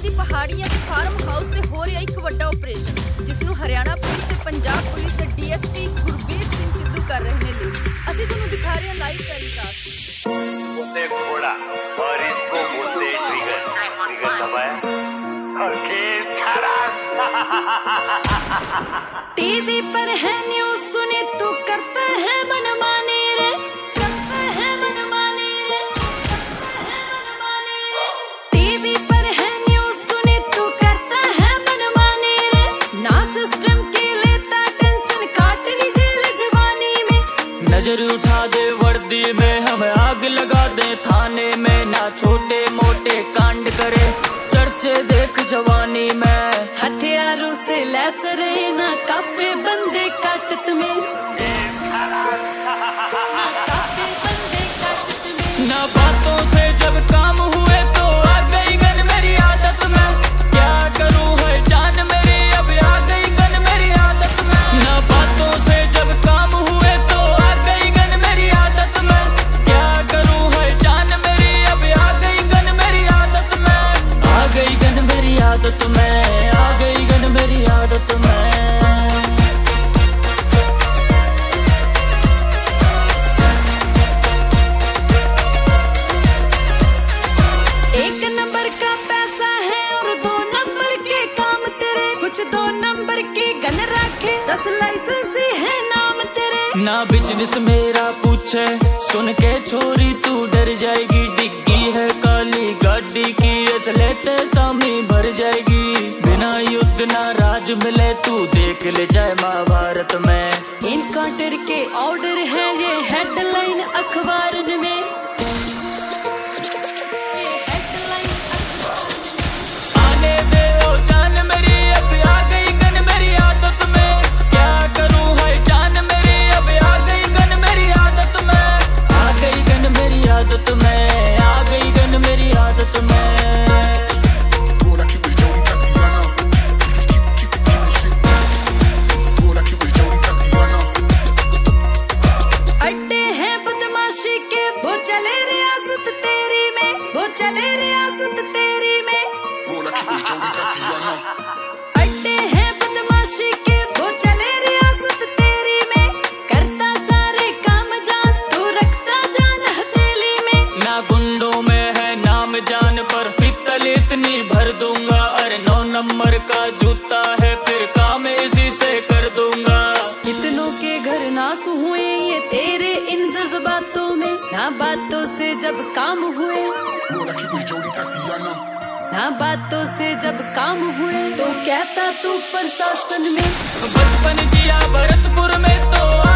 ਦੀ ਪਹਾੜੀਆਂ ਦੇ farm house ਤੇ ਹੋ ਰਿਹਾ ਇੱਕ ਵੱਡਾ ਆਪਰੇਸ਼ਨ ਜਿਸ ਨੂੰ ਹਰਿਆਣਾ ਪੁਲਿਸ ਤੇ ਪੰਜਾਬ ਪੁਲਿਸ ਦੇ ਡੀਐਸਪੀ ਗੁਰਬੀਰ ਸਿੰਘ ਸਿੱਧੂ ਕਰ ਰਹੇ ਨੇ ਲੀਡ। ਅਸੀਂ ਤੁਹਾਨੂੰ ਦਿਖਾ ਰਹੇ ਹਾਂ ਲਾਈਵ ਟੈਲੀਕਾਸਟ। बोलते घोड़ा और इसको बोलते ट्रिगर। ट्रिगर दबाया और खेल खड़ा। टीवी पर है न्यूज़ सुनी तू करता है मनमानी रे, करता है मनमानी रे, करता है मनमानी रे। टीवी पर है न्यूज़ सुनी तू करता है मनमानी रे, ना सिस्टम की लेता टेंशन काट ली जेल जवानी में। नजर उठा दे वर्दी में हमें आग लगा दे थाने में, ना छोटे मोटे कांड करे चर्चे देख जवानी में। हथियारों से लैस रहे ना कापे बंदे काटत में, ना बातों से जब काम हुए तो आ गई गन मेरी आदत में। क्या करूं है जान मेरी अब आ गई गन मेरी आदत में। ना बातों से जब काम हुए तो आ गई गन मेरी आदत में। क्या करूं है जान मेरी अब आ गई गन मेरी आदत में। आ गई गन मेरी आदत में, आ गई गन मेरी आदत में। एक नंबर का पैसा है और 2 नंबर के काम तेरे, कुछ 2 नंबर की गन रखे 10 लाइसेंस है नाम तेरे। ना बिजनेस मेरा पूछे सुन के छोरी तू डर जाएगी। डिग्गी है काली गाड़ी की असलेटे सामी भर जाएगी। बिना युद्ध ना राज मिले तू देख ले जाए महाभारत में। इनकाउंटर के ऑर्डर है ये हेडलाइन अखबार में। आने दे ओ जान मेरी अब आ गई गन मेरी आदत में। क्या करूं है जान मेरी अब आ गई गन मेरी आदत में। आ गई गन मेरी आदत में, आ गई गन मेरी आदत में। अड्डे हैं बदमाशी के वो चले रियासत तेरी में, वो चले रियासत तेरी में। अड्डे हैं बदमाशी के वो चले रियासत तेरी में। करता सारे काम जान तू रखता जान हथेली में। ना गुंडों में है नाम जान पर पित्तल इतनी भर दूंगा। अरे 9 नंबर का जूता है फिर काम इसी से कर दूंगा। कितनों के घर नाश हुए ये तेरे इन जज्बातों में, ना बातों से जब काम हुए, ना बातों से जब काम हुए तो कहता तू प्रशासन में। बचपन जिया भरतपुर में तो